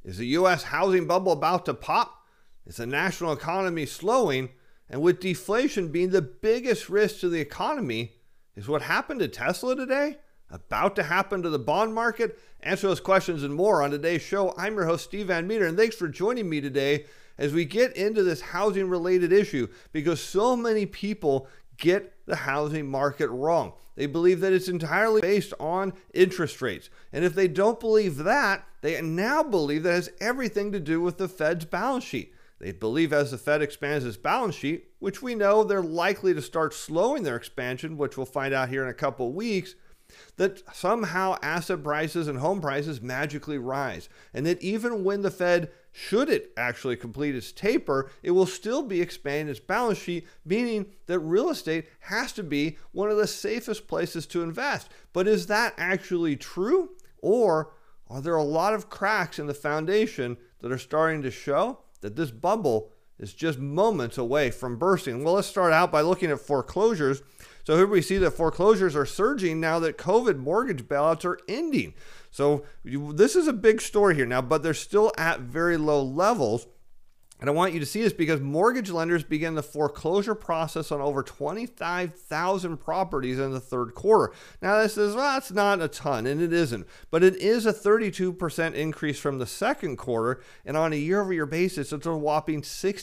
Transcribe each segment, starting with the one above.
Is the U.S. housing bubble about to pop? Is the national economy slowing? And with deflation being the biggest risk to the economy, is what happened to Tesla today about to happen to the bond market? Answer those questions and more on today's show. I'm your host, Steve Van Meter, and thanks for joining me today as we get into this housing-related issue, because so many people get the housing market wrong. They believe that it's entirely based on interest rates. And if they don't believe that, they now believe that it has everything to do with the Fed's balance sheet. They believe as the Fed expands its balance sheet, which we know they're likely to start slowing their expansion, which we'll find out here in a couple of weeks, that somehow asset prices and home prices magically rise. And that even when the Fed, should it actually complete its taper, it will still be expanding its balance sheet, meaning that real estate has to be one of the safest places to invest. But is that actually true? Or are there a lot of cracks in the foundation that are starting to show that this bubble is just moments away from bursting? Well, let's start out by looking at foreclosures. So here we see that foreclosures are surging now that COVID mortgage bailouts are ending. So this is a big story here now, but they're still at very low levels. And I want you to see this because mortgage lenders began the foreclosure process on over 25,000 properties in the third quarter. Now this is, well, that's not a ton, and it isn't, but it is a 32% increase from the second quarter. And on a year-over-year basis, it's a whopping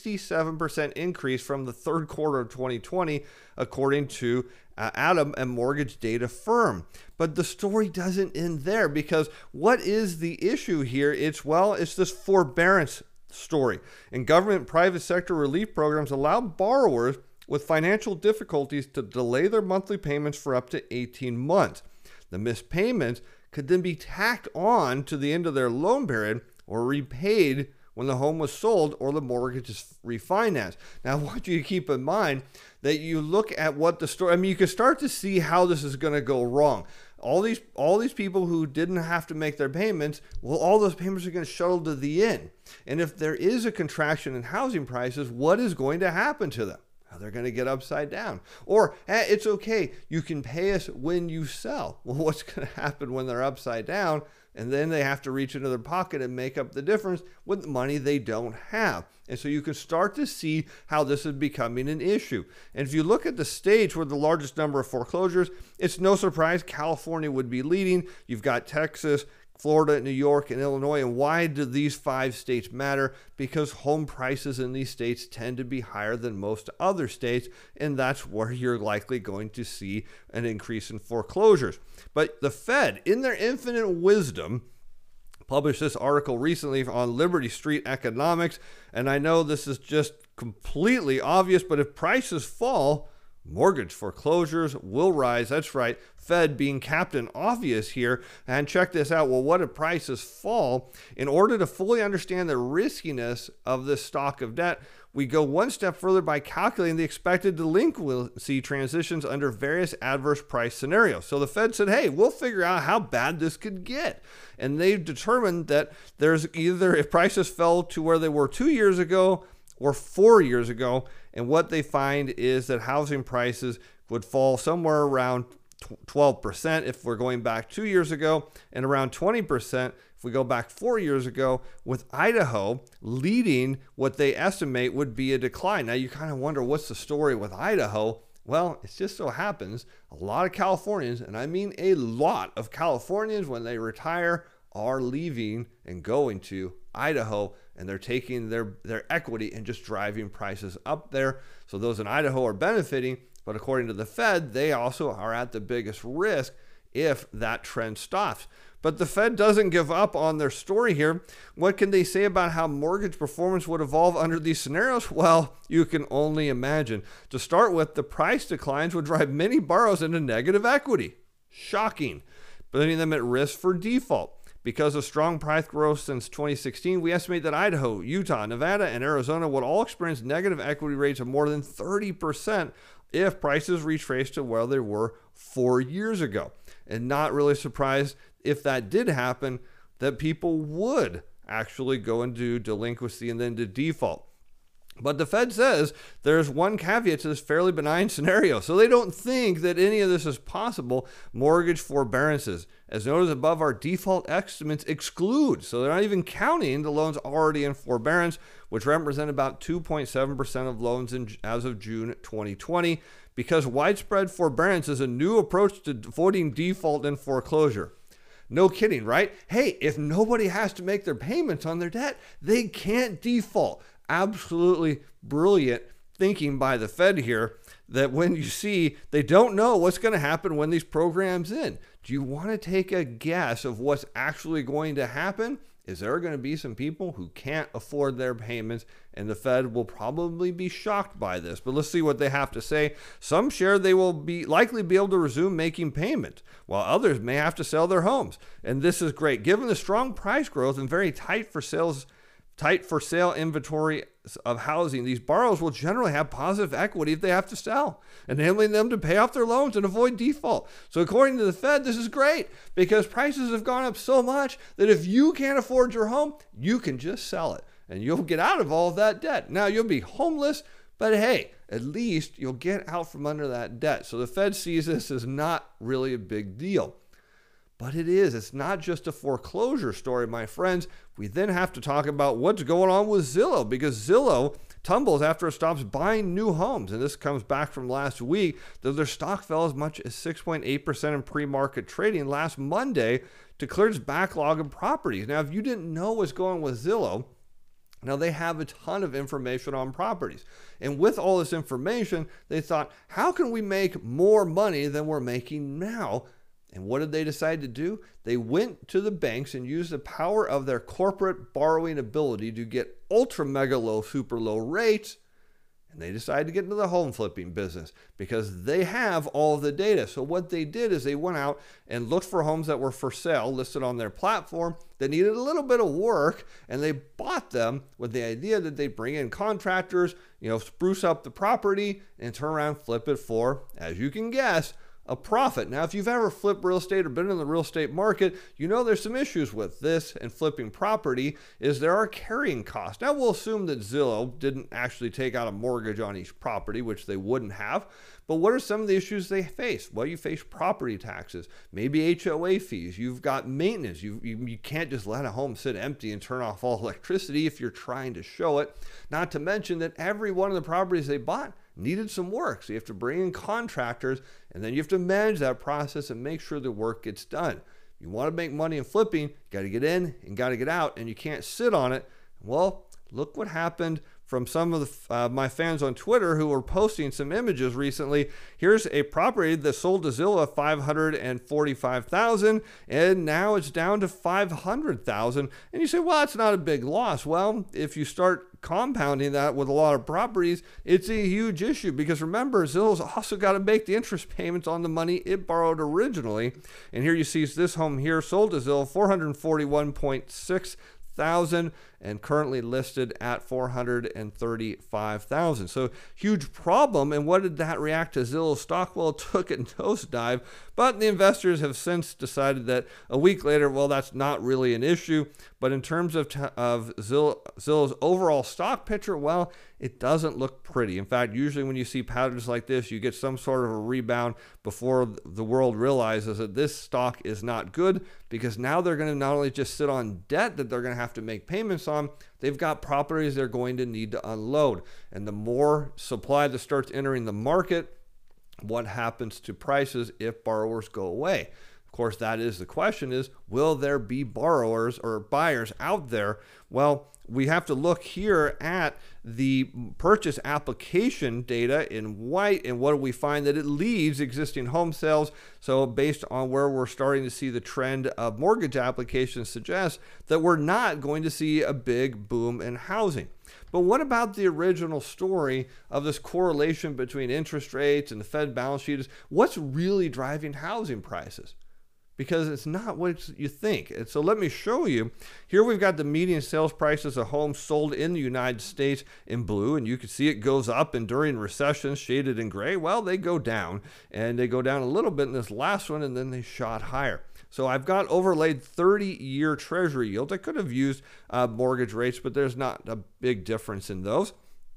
67% increase from the third quarter of 2020, according to Adam, a mortgage data firm. But the story doesn't end there, because what is the issue here? It's this forbearance story. And government private sector relief programs allow borrowers with financial difficulties to delay their monthly payments for up to 18 months. The missed payments could then be tacked on to the end of their loan period or repaid when the home was sold or the mortgage is refinanced. Now, I want you to keep in mind that you look at what the story, you can start to see how this is going to go wrong. All these people who didn't have to make their payments, well, all those payments are going to shuttle to the end. And if there is a contraction in housing prices, what is going to happen to them? They're going to get upside down. Or, it's okay, you can pay us when you sell. Well, what's going to happen when they're upside down? And then they have to reach into their pocket and make up the difference with the money they don't have. And so you can start to see how this is becoming an issue. And if you look at the states with the largest number of foreclosures, it's no surprise California would be leading. You've got Texas, Florida, New York, and Illinois. And why do these 5 states matter? Because home prices in these states tend to be higher than most other states, and that's where you're likely going to see an increase in foreclosures. But the Fed, in their infinite wisdom, published this article recently on Liberty Street Economics, and I know this is just completely obvious, but if prices fall, mortgage foreclosures will rise. That's right, Fed being Captain Obvious here. And check this out. Well, what if prices fall? In order to fully understand the riskiness of this stock of debt, we go one step further by calculating the expected delinquency transitions under various adverse price scenarios. So the Fed said, hey, we'll figure out how bad this could get. And they've determined that there's either, if prices fell to where they were 2 years ago or 4 years ago, and what they find is that housing prices would fall somewhere around 12% if we're going back 2 years ago, and around 20% if we go back 4 years ago, with Idaho leading what they estimate would be a decline. Now you kind of wonder, what's the story with Idaho? Well, it just so happens a lot of Californians, and I mean a lot of Californians, when they retire, are leaving and going to Idaho, and they're taking their equity and just driving prices up there. So those in Idaho are benefiting, but according to the Fed, they also are at the biggest risk if that trend stops. But the Fed doesn't give up on their story here. What can they say about how mortgage performance would evolve under these scenarios? Well, you can only imagine. To start with, the price declines would drive many borrowers into negative equity. Shocking, putting them at risk for default. Because of strong price growth since 2016, we estimate that Idaho, Utah, Nevada, and Arizona would all experience negative equity rates of more than 30% if prices retrace to where they were 4 years ago. And not really surprised if that did happen, that people would actually go into delinquency and then to default. But the Fed says there's one caveat to this fairly benign scenario. So they don't think that any of this is possible. Mortgage forbearances, as noted above, our default estimates exclude. So they're not even counting the loans already in forbearance, which represent about 2.7% of loans as of June 2020, because widespread forbearance is a new approach to avoiding default and foreclosure. No kidding, right? Hey, if nobody has to make their payments on their debt, they can't default. Absolutely brilliant thinking by the Fed here, that when you see they don't know what's going to happen when these programs end. Do you want to take a guess of what's actually going to happen? Is there going to be some people who can't afford their payments, and the Fed will probably be shocked by this? But let's see what they have to say. Some share they will likely be able to resume making payments, while others may have to sell their homes. And this is great. Given the strong price growth and very tight for sale inventory of housing, these borrowers will generally have positive equity if they have to sell, enabling them to pay off their loans and avoid default. So according to the Fed, this is great because prices have gone up so much that if you can't afford your home, you can just sell it and you'll get out of all of that debt. Now you'll be homeless, but hey, at least you'll get out from under that debt. So the Fed sees this as not really a big deal. But it is. It's not just a foreclosure story, my friends. We then have to talk about what's going on with Zillow, because Zillow tumbles after it stops buying new homes. And this comes back from last week, though their stock fell as much as 6.8% in pre-market trading last Monday to clear its backlog of properties. Now, if you didn't know what's going on with Zillow, now they have a ton of information on properties. And with all this information, they thought, how can we make more money than we're making now? And what did they decide to do? They went to the banks and used the power of their corporate borrowing ability to get ultra mega low, super low rates. And they decided to get into the home flipping business because they have all of the data. So what they did is they went out and looked for homes that were for sale, listed on their platform, that needed a little bit of work, and they bought them with the idea that they'd bring in contractors, spruce up the property and turn around and flip it for, as you can guess, a profit. Now, if you've ever flipped real estate or been in the real estate market, you know there's some issues with this and flipping property is there are carrying costs. Now, we'll assume that Zillow didn't actually take out a mortgage on each property, which they wouldn't have. But what are some of the issues they face? Well, you face property taxes, maybe HOA fees. You've got maintenance. You can't just let a home sit empty and turn off all electricity if you're trying to show it. Not to mention that every one of the properties they bought needed some work. So you have to bring in contractors, and then you have to manage that process and make sure the work gets done. You want to make money in flipping, you got to get in and got to get out, and you can't sit on it. Well, look what happened from some of my fans on Twitter who were posting some images recently. Here's a property that sold to Zillow at $545,000, and now it's down to $500,000. And you say, well, that's not a big loss. Well, if you start compounding that with a lot of properties, it's a huge issue because remember, Zillow's also got to make the interest payments on the money it borrowed originally. And here you see this home here sold to Zillow $441.6 thousand and currently listed at $435,000. So huge problem. And what did that react to Zillow's stock? Well, it took a nosedive, but the investors have since decided that a week later, well, that's not really an issue. But in terms of Zillow's overall stock picture, well, it doesn't look pretty. In fact, usually when you see patterns like this, you get some sort of a rebound before the world realizes that this stock is not good, because now they're going to not only just sit on debt that they're going to have to make payments on, they've got properties they're going to need to unload. And the more supply that starts entering the market, what happens to prices if borrowers go away? Of course, that is the question is, will there be borrowers or buyers out there? Well, we have to look here at the purchase application data in white, and what do we find? That it leads existing home sales. So based on where we're starting to see the trend of mortgage applications suggests that we're not going to see a big boom in housing. But what about the original story of this correlation between interest rates and the Fed balance sheet? What's really driving housing prices? Because it's not what you think. And so let me show you. Here we've got the median sales prices of homes sold in the United States in blue, and you can see it goes up, and during recessions, shaded in gray, well, they go down, and they go down a little bit in this last one, and then they shot higher. So I've got overlaid 30-year Treasury yields. I could have used mortgage rates, but there's not a big difference in those.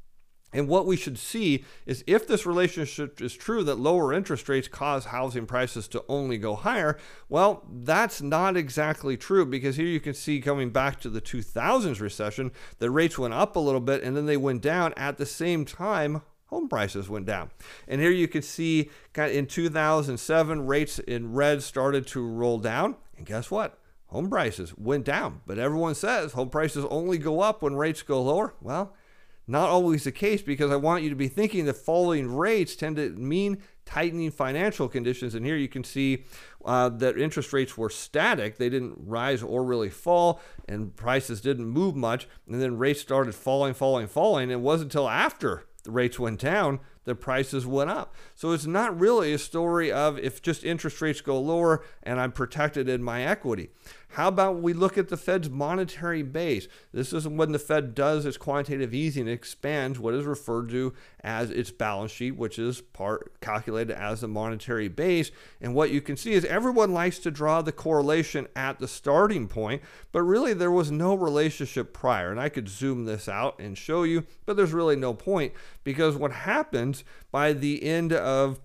And what we should see is if this relationship is true that lower interest rates cause housing prices to only go higher, well, that's not exactly true, because here you can see, coming back to the 2000s recession, the rates went up a little bit and then they went down at the same time home prices went down. And here you can see kind of in 2007, rates in red started to roll down. And guess what? Home prices went down. But everyone says home prices only go up when rates go lower. Well, not always the case, because I want you to be thinking that falling rates tend to mean tightening financial conditions. And here you can see that interest rates were static. They didn't rise or really fall, and prices didn't move much. And then rates started falling. It wasn't until after the rates went down the prices went up. So it's not really a story of if just interest rates go lower and I'm protected in my equity. How about we look at the Fed's monetary base? This is when the Fed does its quantitative easing, it expands what is referred to as its balance sheet, which is part calculated as the monetary base. And what you can see is everyone likes to draw the correlation at the starting point, but really there was no relationship prior. And I could zoom this out and show you, but there's really no point, because what happens by the end of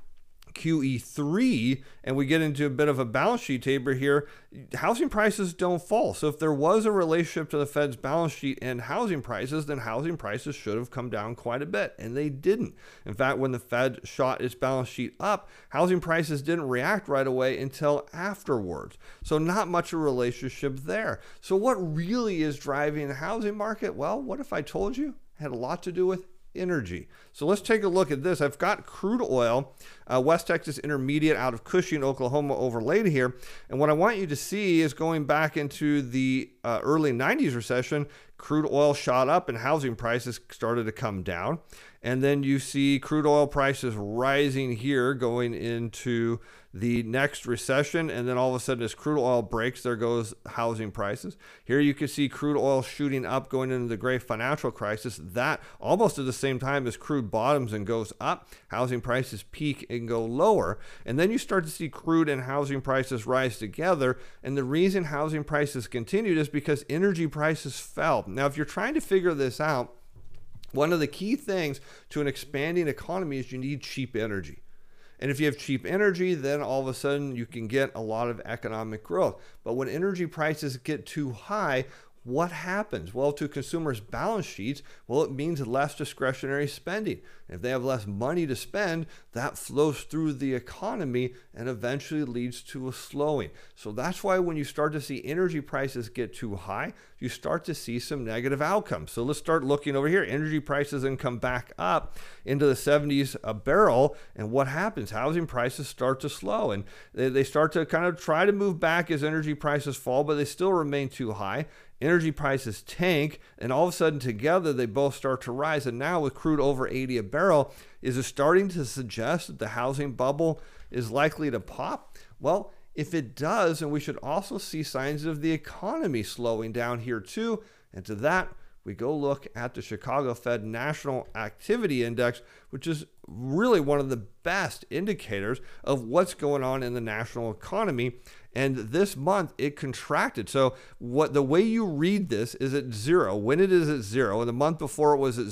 QE3, and we get into a bit of a balance sheet taper here, housing prices don't fall. So if there was a relationship to the Fed's balance sheet and housing prices, then housing prices should have come down quite a bit, and they didn't. In fact, when the Fed shot its balance sheet up, housing prices didn't react right away until afterwards. So not much of a relationship there. So what really is driving the housing market? Well, what if I told you it had a lot to do with energy? So let's take a look at this. I've got crude oil, West Texas Intermediate out of Cushing, Oklahoma, overlaid here. And what I want you to see is going back into the early 90s recession, crude oil shot up and housing prices started to come down. And then you see crude oil prices rising here going into the next recession. And then all of a sudden, as crude oil breaks, there goes housing prices. Here you can see crude oil shooting up going into the great financial crisis. That almost at the same time as crude bottoms and goes up, housing prices peak and go lower. And then you start to see crude and housing prices rise together. And the reason housing prices continued is because energy prices fell. Now, if you're trying to figure this out, one of the key things to an expanding economy is you need cheap energy. And if you have cheap energy, then all of a sudden you can get a lot of economic growth. But when energy prices get too high, what happens? Well, to consumers' balance sheets, well, it means less discretionary spending. If they have less money to spend, that flows through the economy and eventually leads to a slowing. So that's why when you start to see energy prices get too high, you start to see some negative outcomes. So let's start looking over here. Energy prices then come back up into the 70s a barrel. And what happens? Housing prices start to slow, and they start to kind of try to move back as energy prices fall, but they still remain too high. Energy prices tank, and all of a sudden together they both start to rise. And now with crude over 80 a barrel, is it starting to suggest that the housing bubble is likely to pop? Well, if it does, and we should also see signs of the economy slowing down here too. And to that, we go look at the Chicago Fed National Activity Index, which is really one of the best indicators of what's going on in the national economy. And this month it contracted. So the way you read this is at zero. When it is at zero, and the month before it was at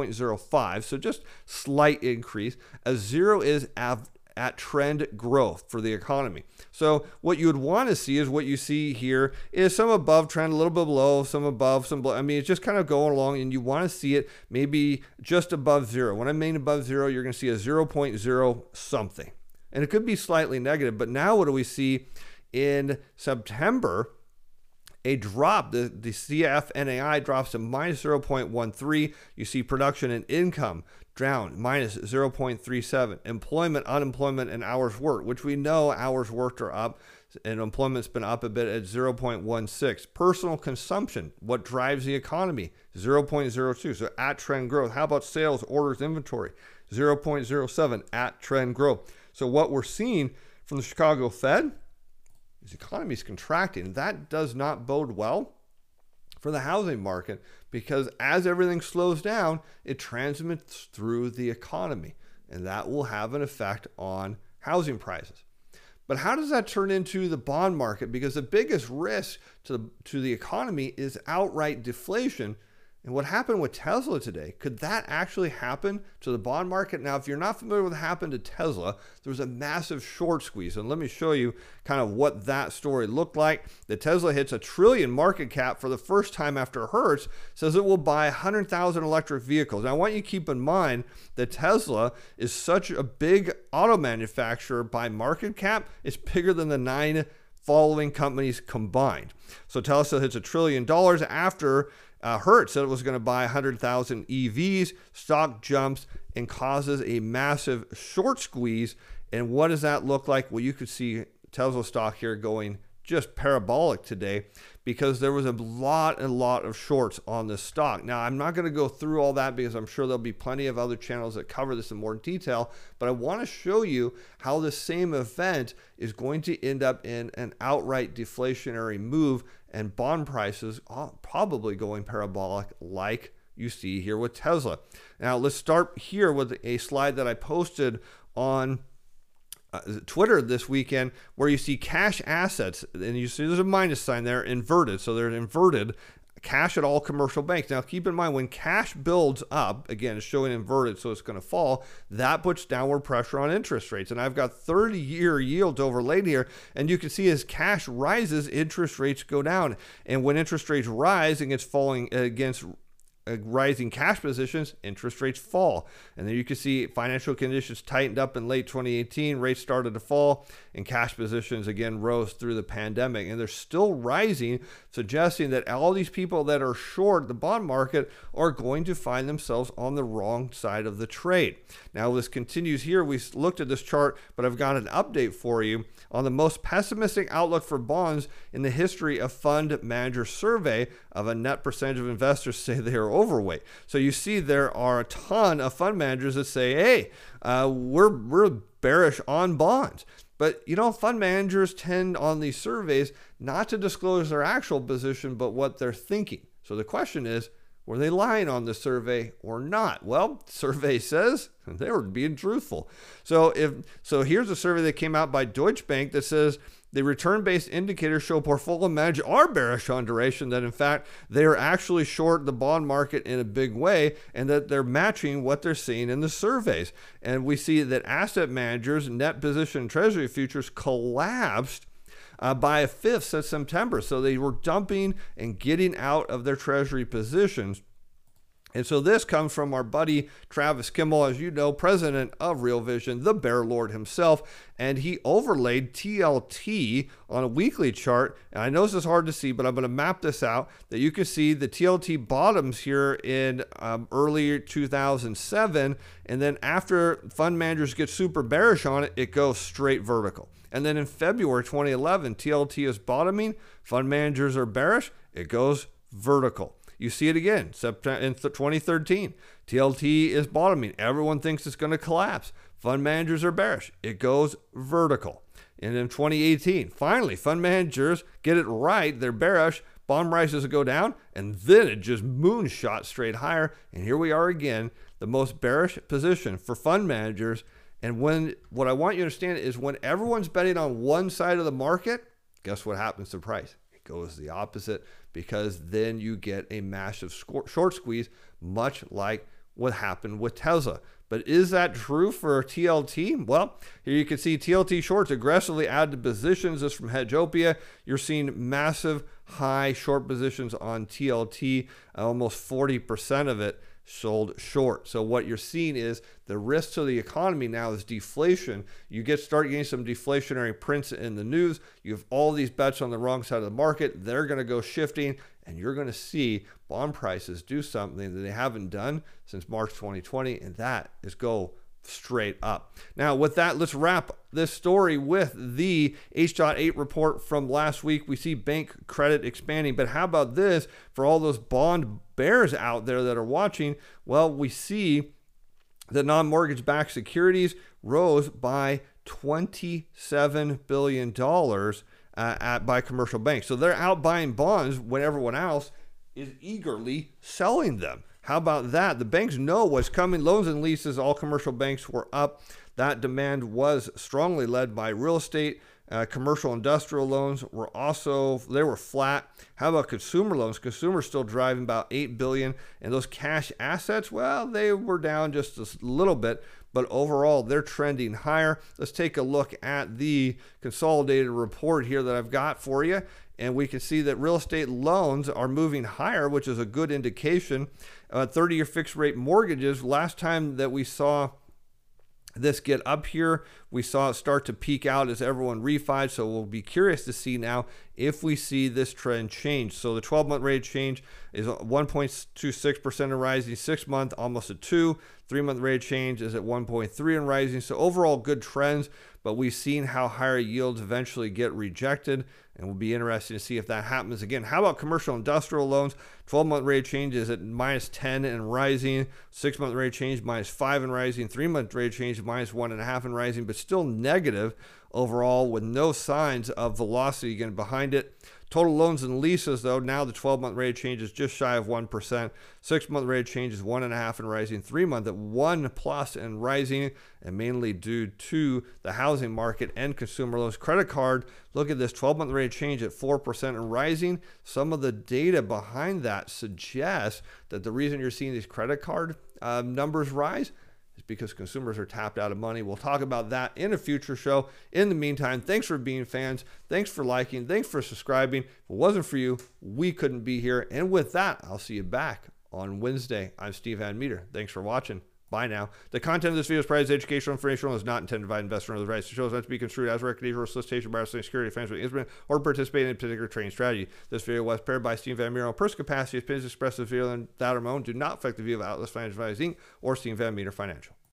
0.05, so just slight increase. A zero is at trend growth for the economy. So what you would want to see is what you see here is some above trend, a little bit below, some above, some below. I mean, it's just kind of going along, and you want to see it maybe just above zero. When I mean above zero, you're going to see a 0.0 something. And it could be slightly negative, but now what do we see in September? A drop, the CFNAI drops to minus 0.13. You see production and income down minus 0.37. Employment, unemployment, and hours worked, which we know hours worked are up, and employment's been up a bit at 0.16. Personal consumption, what drives the economy, 0.02. So at trend growth. How about sales, orders, inventory? 0.07 at trend growth. So what we're seeing from the Chicago Fed, the economy is contracting. That does not bode well for the housing market, because as everything slows down, it transmits through the economy, and that will have an effect on housing prices. But how does that turn into the bond market? Because the biggest risk to the economy is outright deflation, And what happened with Tesla today, could that actually happen to the bond market? Now, if you're not familiar with what happened to Tesla, there was a massive short squeeze. And let me show you kind of what that story looked like. The Tesla hits $1 trillion market cap for the first time after Hertz says it will buy 100,000 electric vehicles. Now, I want you to keep in mind that Tesla is such a big auto manufacturer by market cap. It's bigger than the 9 following companies combined. So Tesla hits $1 trillion after Hertz said it was going to buy 100,000 EVs. Stock jumps and causes a massive short squeeze. And what does that look like? Well, you could see Tesla stock here going just parabolic today because there was a lot of shorts on this stock. Now, I'm not going to go through all that because I'm sure there'll be plenty of other channels that cover this in more detail, but I want to show you how the same event is going to end up in an outright deflationary move and bond prices are probably going parabolic like you see here with Tesla. Now, let's start here with a slide that I posted on Twitter this weekend where you see cash assets, and you see there's a minus sign there, inverted. So they're inverted cash at all commercial banks. Now, keep in mind when cash builds up, again, it's showing inverted, so it's going to fall. That puts downward pressure on interest rates. And I've got 30-year yields overlaid here, and you can see as cash rises, interest rates go down. And when interest rates rise against rising cash positions, interest rates fall. And then you can see financial conditions tightened up in late 2018, rates started to fall, and cash positions again rose through the pandemic. And they're still rising, suggesting that all these people that are short the bond market are going to find themselves on the wrong side of the trade. Now, this continues here. We looked at this chart, but I've got an update for you on the most pessimistic outlook for bonds in the history of fund manager survey of a net percentage of investors say they are overweight. So you see there are a ton of fund managers that say, hey, we're bearish on bonds. But, you know, fund managers tend on these surveys not to disclose their actual position, but what they're thinking. So the question is, were they lying on the survey or not? Well, the survey says they were being truthful. So here's a survey that came out by Deutsche Bank that says the return-based indicators show portfolio managers are bearish on duration, that in fact they are actually short the bond market in a big way, and that they're matching what they're seeing in the surveys. And we see that asset managers' net position treasury futures collapsed by a fifth since September. So they were dumping and getting out of their treasury positions. And so this comes from our buddy Travis Kimmel, as you know, president of Real Vision, the Bear Lord himself, and he overlaid TLT on a weekly chart. And I know this is hard to see, but I'm going to map this out that you can see the TLT bottoms here in early 2007, and then after fund managers get super bearish on it, it goes straight vertical. And then in February 2011, TLT is bottoming, fund managers are bearish, it goes vertical. You see it again in 2013. TLT is bottoming. Everyone thinks it's going to collapse. Fund managers are bearish. It goes vertical. And in 2018, finally, fund managers get it right. They're bearish. Bond prices go down. And then it just moonshot straight higher. And here we are again, the most bearish position for fund managers. And what I want you to understand is when everyone's betting on one side of the market, guess what happens to price? It goes the opposite, because then you get a massive short squeeze, much like what happened with Tesla. But is that true for TLT? Well, here you can see TLT shorts aggressively add to positions. This from Hedgeopia. You're seeing massive high short positions on TLT, almost 40% of it sold short. So what you're seeing is the risk to the economy now is deflation. You start getting some deflationary prints in the news. You have all these bets on the wrong side of the market. They're going to go shifting, and you're going to see bond prices do something that they haven't done since March 2020, and that is go straight up. Now, with that, let's wrap this story with the H.8 report from last week. We see bank credit expanding, but how about this for all those bond bears out there that are watching? Well, we see the non-mortgage backed securities rose by $27 billion by commercial banks. So they're out buying bonds when everyone else is eagerly selling them. How about that? The banks know what's coming. Loans and leases, all commercial banks were up. That demand was strongly led by real estate, Commercial industrial loans they were flat. How about consumer loans? Consumers still driving about $8 billion, and those cash assets, well, they were down just a little bit, but overall they're trending higher. Let's take a look at the consolidated report here that I've got for you, and we can see that real estate loans are moving higher, which is a good indication. 30-year fixed rate mortgages, last time that we saw this get up here, we saw it start to peak out as everyone refied. So we'll be curious to see now if we see this trend change. So the 12-month rate of change is 1.26% and rising, 6-month almost a 2, 3-month rate of change is at 1.3 and rising. So overall good trends, but we've seen how higher yields eventually get rejected, and we'll be interested to see if that happens again. How about commercial industrial loans? 12-month rate of change is at -10 and rising, 6-month rate of change -5 and rising, 3-month rate of change -1.5 and rising, but still negative overall with no signs of velocity again behind it. Total loans and leases, though, now the 12-month rate of change is just shy of 1%. 6-month rate of change is 1.5 and rising. 3-month at 1+ and rising, and mainly due to the housing market and consumer loans. Credit card, look at this 12-month rate of change at 4% and rising. Some of the data behind that suggests that the reason you're seeing these credit card numbers rise is because consumers are tapped out of money. We'll talk about that in a future show. In the meantime, thanks for being fans. Thanks for liking. Thanks for subscribing. If it wasn't for you, we couldn't be here. And with that, I'll see you back on Wednesday. I'm Steve Van Meter. Thanks for watching. Bye now. The content of this video is provided as educational information and is not intended to provide investment or other advice. The show is not to be construed as recommendation or solicitation by our security, financial instrument, or participate in a particular trading strategy. This video was prepared by Steve Van Meter on personal capacity. Opinions expressed in this video and that are my own do not affect the view of Atlas Financial Advisors Inc. or Steve Van Meter Financial.